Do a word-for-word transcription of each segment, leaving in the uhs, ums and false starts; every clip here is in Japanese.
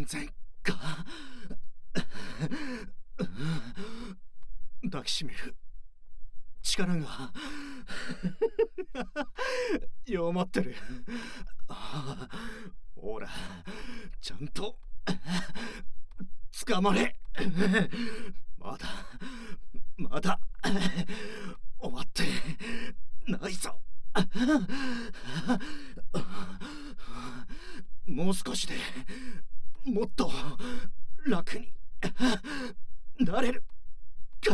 全か抱きしめる力が弱まってる。ほらちゃんと捕まれ。まだまだ終わってないぞ。もう少しでもっと楽になれるから。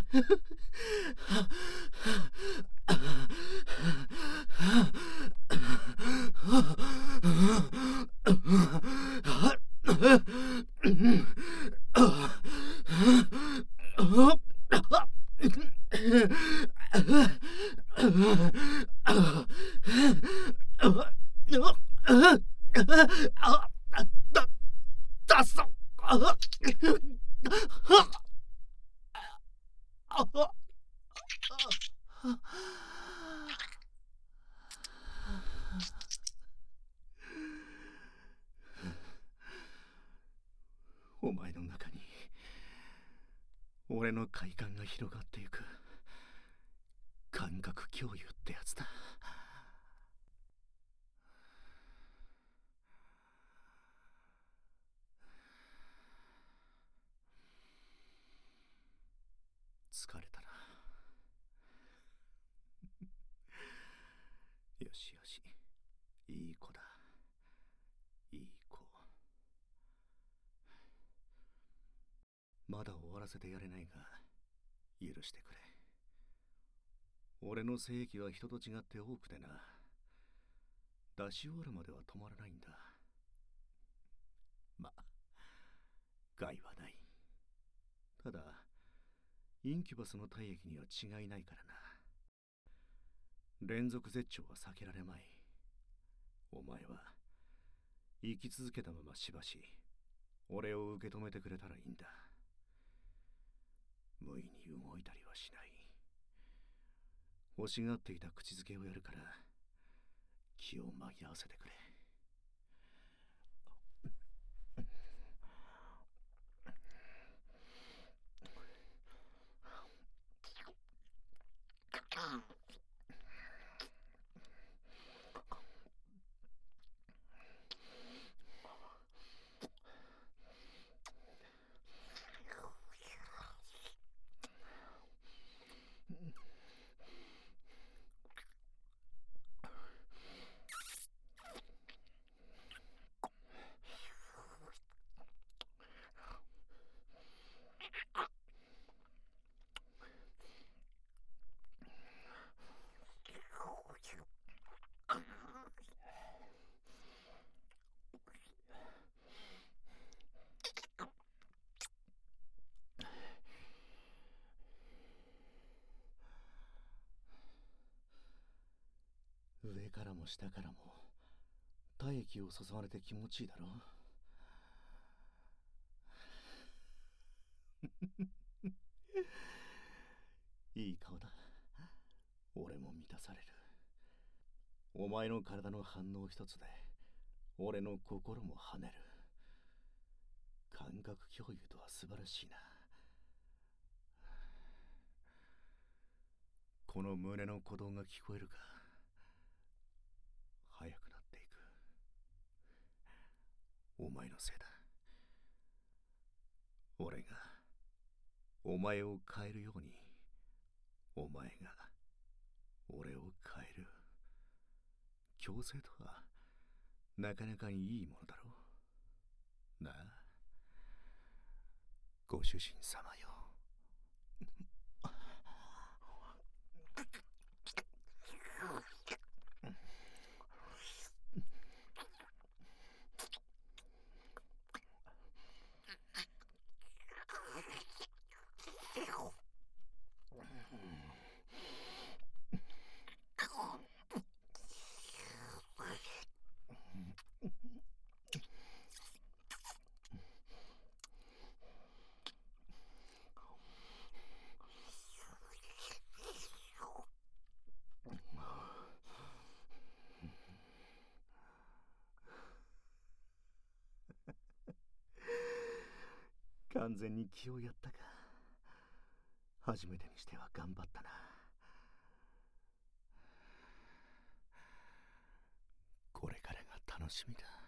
だ、だそ。お前の中に俺の快感が広がっていく感覚共有ってやつだ。疲れたな。よしよし、いい子だ、いい子。まだ終わらせてやれないが許してくれ。俺の性域は人と違って多くてな、出し終わるまでは止まらないんだ。まあ害はない。ただインキュバスの体液には違いないからな。連続絶頂は避けられまい。お前は生き続けたまましばし俺を受け止めてくれたらいいんだ。無意に動いたりはしない。欲しがっていた口づけをやるから気を紛らわせてくれ。上からも下からも体液を注がれて気持ちいいだろう。いい顔だ。俺も満たされる。お前の体の反応一つで俺の心も跳ねる。感覚共有とは素晴らしいな。この胸の鼓動が聞こえるか。速くなっていく。お前のせいだ。俺がお前を変えるようにお前が俺を変える。強制とはなかなかにいいものだろうなあ、ご主人様よ。 完全に気をやったか。初めてにしては頑張ったな。これからが楽しみだ。